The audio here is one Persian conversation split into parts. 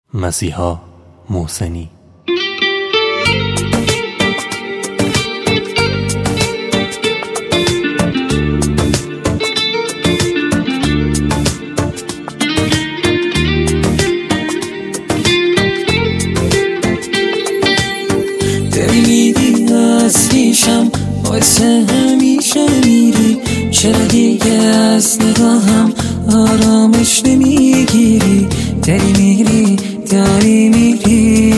مسیحا محسنی. داری میگی از پیشم باعث همیشه میری، چرا دیگه از نگاهم آرامش نمیگیری؟ داری میری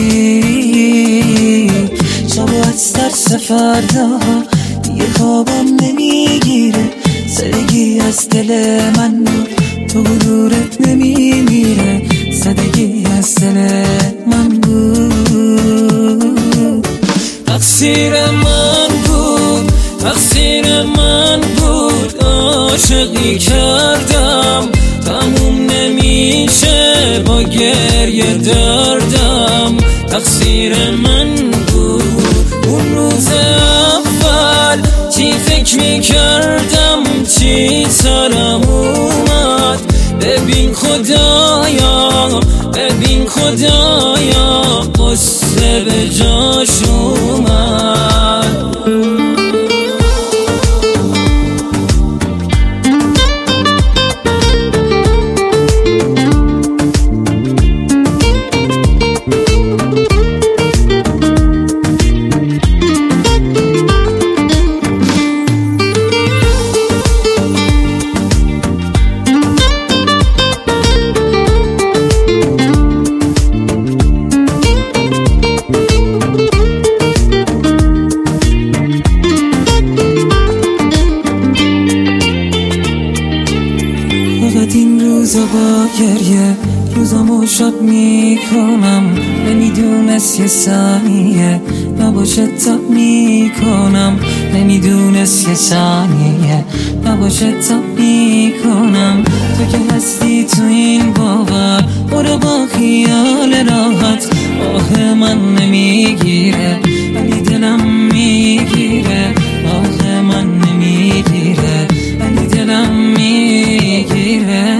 شب از ترس فردا دیگه خوابم نمیگیره، زدگی از دل من تو دورت نمیمیره، زدگی از دل من بود. تقصیر من بود عاشقی کردم، تموم نمیشه با گریه دردم. تقصیر من بود اون روز اول، چی فکر میکردم چی سرم اومد. ببین خدایا قصه به جاش اومد. این روزا با گریه روزامو شب میکنم، نمیدونست یه ثانیه نباشه تا میکنم، نمیدونست یه ثانیه نباشه تا میکنم. تو که هستی تو این باور برو با خیال راحت، آه من نمیگیره ولی دلم میگیره، آه من نمیگیره ولی دلم میگیره.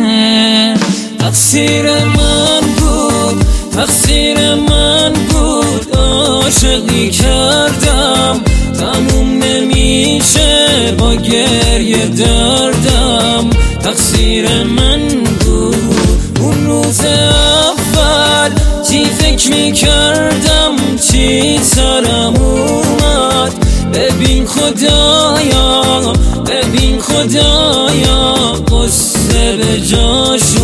تقصیر من بود عاشقی کردم، تموم نمیشه با گریه دردم. تقصیر من بود اون روز اول، چی فکر میکردم چی سرم اومد. ببین خدایا قصه به جاش